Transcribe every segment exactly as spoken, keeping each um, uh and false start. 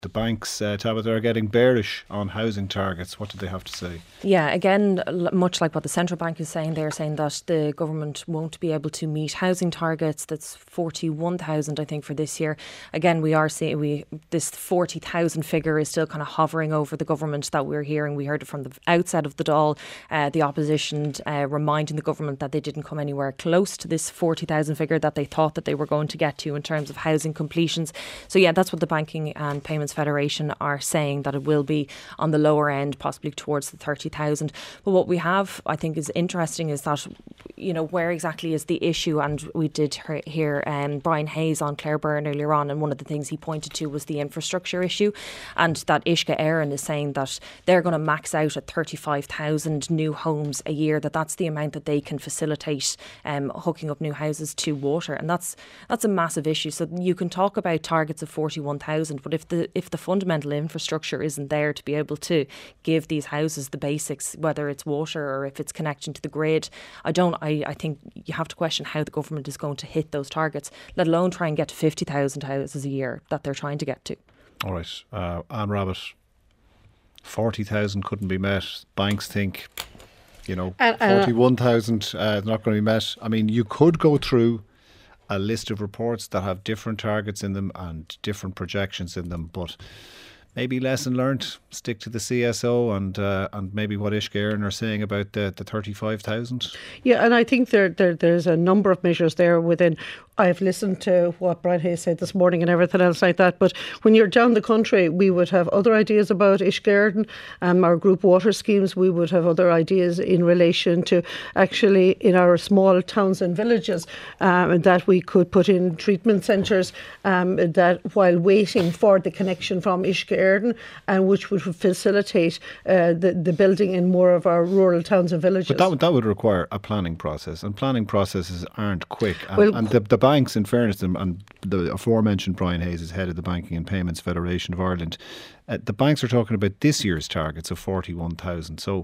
the banks, uh, Tabitha, are getting bearish on housing targets. What do they have to say? Yeah, again, much like what the central bank is saying, they're saying that the government won't be able to meet housing targets. That's forty-one thousand, I think, for this year. Again, we are seeing we this forty thousand figure is still kind of hovering over the government that we're hearing. We heard it from the outset of the Dáil, uh, the opposition uh, reminding the government that they didn't come anywhere close to this forty thousand figure that they thought that they were going to get to in terms of housing completions. So yeah, that's what the Banking and Payments Federation are saying, that it will be on the lower end, possibly towards the thirty thousand. But what we have, I think, is interesting is that, you know, where exactly is the issue? And we did hear um, Brian Hayes on Claire Byrne earlier on, and one of the things he pointed to was the infrastructure issue, and that Uisce Éireann is saying that they're going to max out at thirty-five thousand new homes a year, that that's the amount that they can facilitate um, hooking up new houses to water. And that's that's a massive issue. So you can talk about targets of forty-one thousand, but if the if the fundamental infrastructure isn't there to be able to give these houses the basics, whether it's water or if it's connection to the grid, I don't. I, I think you have to question how the government is going to hit those targets, let alone try and get to fifty thousand houses a year that they're trying to get to. All right, uh, Anne Rabbitte, forty thousand couldn't be met. Banks think, you know, uh, uh, forty-one thousand uh, is not going to be met. I mean, you could go through a list of reports that have different targets in them and different projections in them, but maybe lesson learned, stick to the C S O and uh, and maybe what Uisce Éireann are saying about the, the thirty-five thousand. Yeah, and I think there, there there's a number of measures there within. I've listened to what Brian Hayes said this morning and everything else like that, but when you're down the country, we would have other ideas about Uisce Éireann, um, our group water schemes. We would have other ideas in relation to actually in our small towns and villages um, that we could put in treatment centres um, that while waiting for the connection from Uisce Éireann, and which would facilitate uh, the, the building in more of our rural towns and villages. But that would, that would require a planning process, and planning processes aren't quick. And, well, and the, the banks, in fairness, and the aforementioned Brian Hayes is head of the Banking and Payments Federation of Ireland, uh, the banks are talking about this year's targets of forty-one thousand. So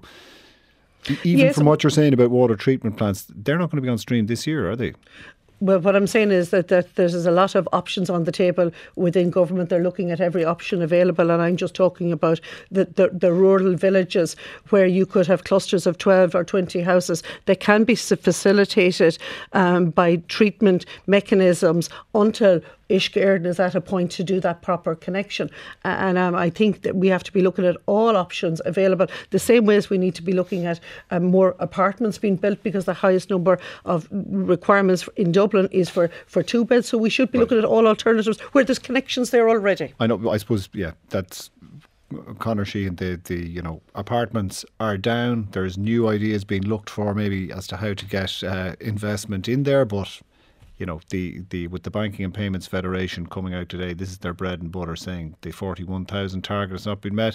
even yes, from what you're saying about water treatment plants, they're not going to be on stream this year, are they? Well, what I'm saying is that, that there's a lot of options on the table within government. They're looking at every option available, and I'm just talking about the, the, the rural villages where you could have clusters of twelve or twenty houses that can be facilitated um, by treatment mechanisms until Uisce Éireann is at a point to do that proper connection. And um, I think that we have to be looking at all options available, the same way as we need to be looking at um, more apartments being built, because the highest number of requirements in Dublin is for, for two beds. So we should be right. looking at all alternatives where there's connections there already. I know, I suppose, yeah, that's Conor Sheehan, the, the you know, apartments are down. There's new ideas being looked for maybe as to how to get uh, investment in there, but you know, the, the with the Banking and Payments Federation coming out today, this is their bread and butter, saying the forty-one thousand target has not been met.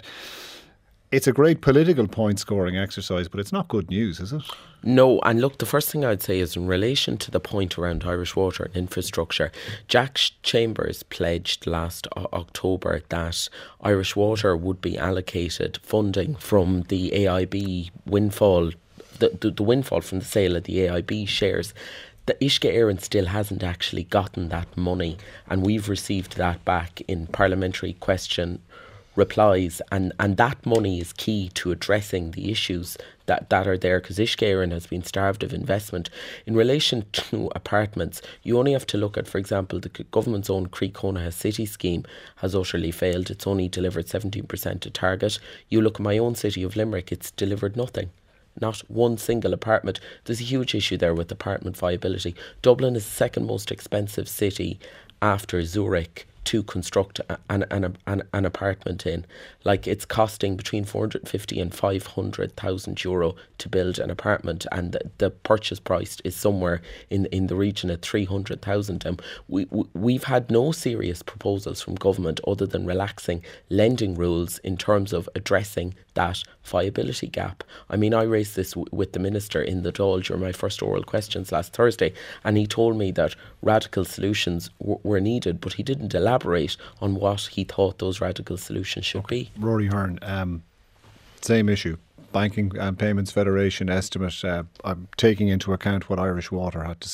It's a great political point scoring exercise, but it's not good news, is it? No, and look, the first thing I'd say is in relation to the point around Irish water and infrastructure, Jack Chambers pledged last o- October that Irish Water would be allocated funding from the A I B windfall, the, the, the windfall from the sale of the A I B shares. The Uisce Éireann still hasn't actually gotten that money, and we've received that back in parliamentary question replies, and, and that money is key to addressing the issues that, that are there, because Uisce Éireann has been starved of investment. In relation to apartments, you only have to look at, for example, the government's own Croí Cónaithe City scheme has utterly failed. It's only delivered seventeen percent to target. You look at my own city of Limerick, it's delivered nothing. Not one single apartment. There's a huge issue there with apartment viability. Dublin is the second most expensive city after Zurich to construct an, an, an, an apartment in. Like, it's costing between four hundred fifty and five hundred thousand euro to build an apartment, and the, the purchase price is somewhere in, in the region of three hundred thousand. Um, we, we, we've had no serious proposals from government other than relaxing lending rules in terms of addressing that viability gap. I mean, I raised this w- with the Minister in the Dáil during my first oral questions last Thursday, and he told me that radical solutions w- were needed, but he didn't elaborate on what he thought those radical solutions should okay. be. Rory Hearn, um, same issue. Banking and Payments Federation estimate, uh, I'm taking into account what Irish Water had to say.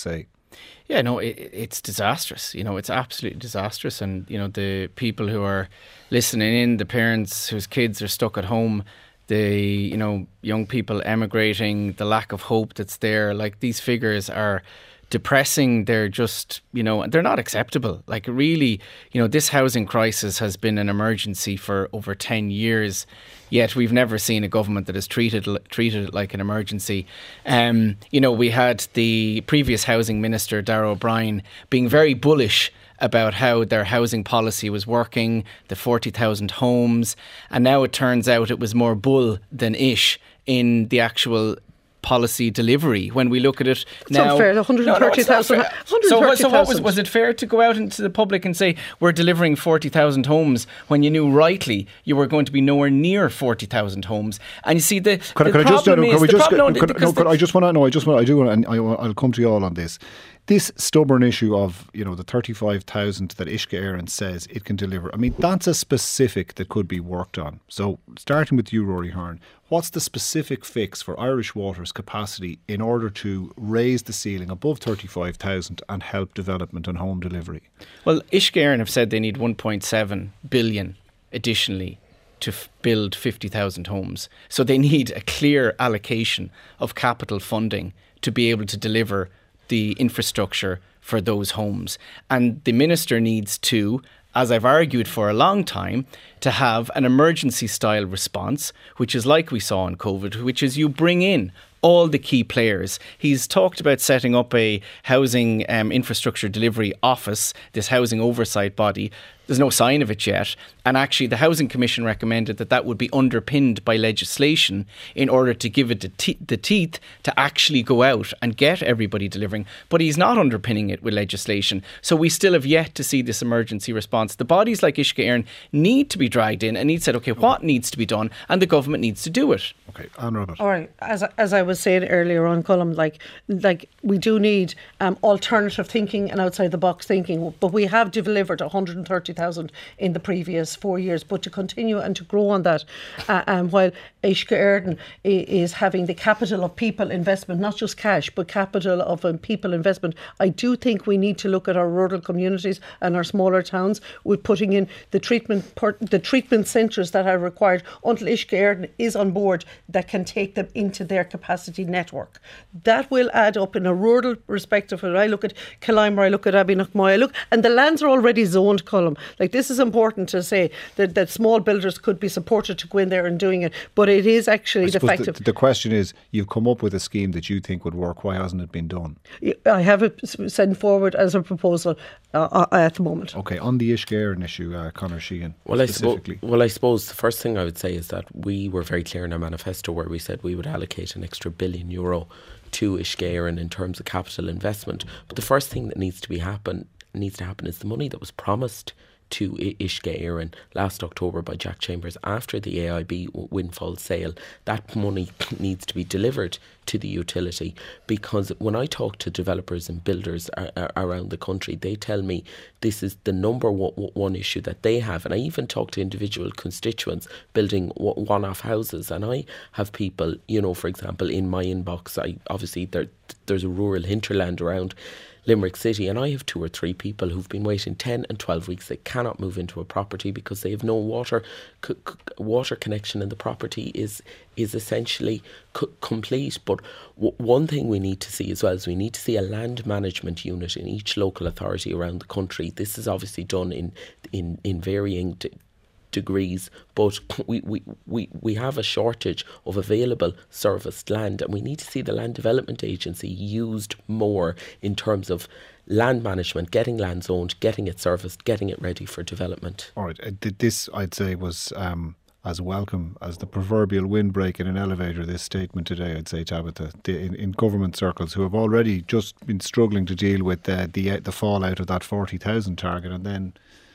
Yeah, no, it, it's disastrous. You know, it's absolutely disastrous. And, you know, the people who are listening in, the parents whose kids are stuck at home, the, you know, young people emigrating, the lack of hope that's there, like these figures are depressing. They're just, you know, they're not acceptable. Like really, you know, this housing crisis has been an emergency for over ten years, yet we've never seen a government that has treated treated it like an emergency. Um, you know, we had the previous housing minister, Darragh O'Brien, being very bullish about how their housing policy was working, the forty thousand homes, and now it turns out it was more bull than ish in the actual policy delivery. When we look at it it's now, unfair. one hundred thirty thousand. No, no, so, so what was was it fair to go out into the public and say we're delivering forty thousand homes when you knew rightly you were going to be nowhere near forty thousand homes? And you see the, could, the could problem I just, is could we just, problem, no, could, no, could I just want to know. I just want. I do want. And I, I'll come to you all on this. This stubborn issue of, you know, the thirty-five thousand that Uisce Éireann says it can deliver. I mean, that's a specific that could be worked on. So starting with you, Rory Hearn, what's the specific fix for Irish Water's capacity in order to raise the ceiling above thirty-five thousand and help development and home delivery? Well, Uisce Éireann have said they need one point seven billion additionally to f- build fifty thousand homes. So they need a clear allocation of capital funding to be able to deliver the infrastructure for those homes. And the minister needs to, as I've argued for a long time, to have an emergency style response, which is like we saw in COVID, which is you bring in all the key players. He's talked about setting up a housing um, infrastructure delivery office, this housing oversight body. There's no sign of it yet. And actually the Housing Commission recommended that that would be underpinned by legislation in order to give it the, te- the teeth to actually go out and get everybody delivering. But he's not underpinning it with legislation. So we still have yet to see this emergency response. The bodies like Uisce Éireann need to be dragged in and he said, OK, what needs to be done? And the government needs to do it. OK, Anne Rabbitte. All right. As, as I was saying earlier on, Colm, like, like we do need um, alternative thinking and outside the box thinking. But we have delivered one hundred thirty thousand in the previous four years. But to continue and to grow on that, uh, um, while Uisce Éireann is having the capital of people investment, not just cash, but capital of um, people investment, I do think we need to look at our rural communities and our smaller towns with putting in the treatment per, the treatment centres that are required until Uisce Éireann is on board that can take them into their capacity network. That will add up in a rural perspective. When I look at Kilimer, I look at Abbeynackmoy, I look, and the lands are already zoned, Colm. Like, this is important to say that, that small builders could be supported to go in there and doing it, but it is actually the fact the, of the question is, you've come up with a scheme that you think would work. Why hasn't it been done? I have it sent forward as a proposal uh, at the moment. Okay, on the Uisce Éireann issue, uh, Conor Sheehan, well, specifically. I suppo- well, I suppose the first thing I would say is that we were very clear in our manifesto where we said we would allocate an extra billion euro to Uisce Éireann in terms of capital investment. But the first thing that needs to be happen needs to happen is the money that was promised to Uisce Éireann last October by Jack Chambers after the A I B windfall sale. That money needs to be delivered to the utility, because when I talk to developers and builders a- a- around the country, they tell me this is the number one, one issue that they have. And I even talk to individual constituents building one-off houses, and I have people, you know, for example, in my inbox, I obviously there, there's a rural hinterland around Limerick City, and I have two or three people who've been waiting ten and twelve weeks. They cannot move into a property because they have no water c- c- water connection, and the property is is essentially c- complete. But w- one thing we need to see as well is we need to see a land management unit in each local authority around the country. This is obviously done in in, in varying d- degrees, but we, we, we, we have a shortage of available serviced land, and we need to see the Land Development Agency used more in terms of land management, getting land zoned, getting it serviced, getting it ready for development. All right, uh, this I'd say was um, as welcome as the proverbial windbreak in an elevator, this statement today, I'd say, Tabitha, the, in, in government circles who have already just been struggling to deal with uh, the uh, the fallout of that forty thousand target, and then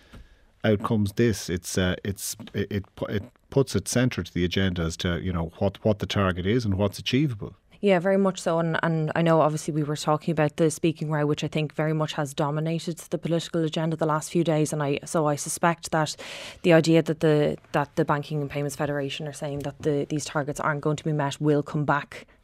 out comes this. It's uh, it's it, it it puts it centre to the agenda as to, you know, what what the target is and what's achievable. Yeah, very much so. And, and I know obviously we were talking about the speaking row, which I think very much has dominated the political agenda the last few days. And I so I suspect that the idea that the that the Banking and Payments Federation are saying that the these targets aren't going to be met will come back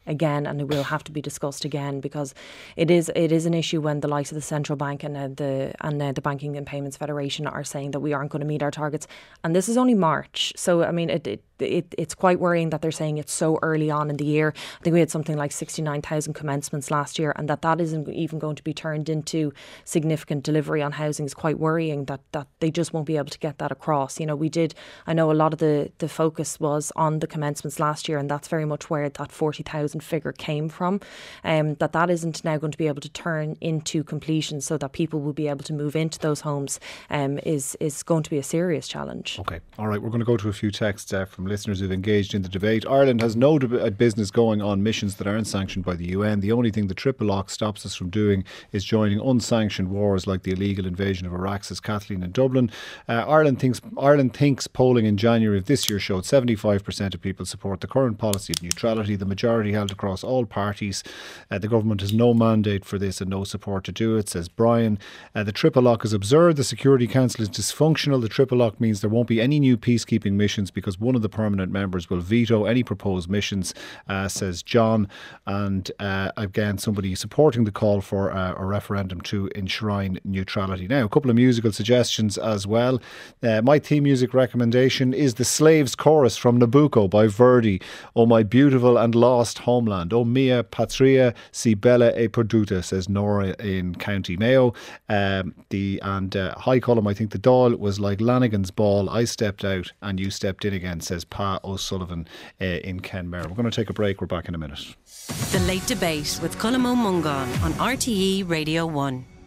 again, and it will have to be discussed again, because it is it is an issue when the likes of the central bank and uh, the and uh, the Banking and Payments Federation are saying that we aren't going to meet our targets, and this is only March. So I mean, it, it It, it's quite worrying that they're saying it's so early on in the year. I think we had something like sixty-nine thousand commencements last year, and that that isn't even going to be turned into significant delivery on housing is quite worrying, that, that they just won't be able to get that across. You know, we did, I know a lot of the, the focus was on the commencements last year, and that's very much where that forty thousand figure came from, um, that that isn't now going to be able to turn into completion so that people will be able to move into those homes um, is, is going to be a serious challenge. Okay, all right, we're going to go to a few texts uh, from listeners who've engaged in the debate. Ireland has no deb- business going on missions that aren't sanctioned by the U N. The only thing the triple lock stops us from doing is joining unsanctioned wars like the illegal invasion of Iraq, says Kathleen in Dublin. Uh, Ireland thinks Ireland thinks polling in January of this year showed seventy-five percent of people support the current policy of neutrality, the majority held across all parties. Uh, the government has no mandate for this and no support to do it, says Brian. Uh, the triple lock is absurd. The Security Council is dysfunctional. The triple lock means there won't be any new peacekeeping missions because one of the permanent members will veto any proposed missions, uh, says John. And uh, again, somebody supporting the call for uh, a referendum to enshrine neutrality. Now, a couple of musical suggestions as well. Uh, my theme music recommendation is the Slaves Chorus from Nabucco by Verdi. Oh, my beautiful and lost homeland. Oh, mia patria si bella e perduta, says Nora in County Mayo. Um, the And uh, hi, Colm, I think the Dáil was like Lanigan's ball. I stepped out and you stepped in again, says Pa O'Sullivan uh, in Kenmare. We're going to take a break. We're back in a minute. The Late Debate with Colm Ó Mongáin on R T E Radio one.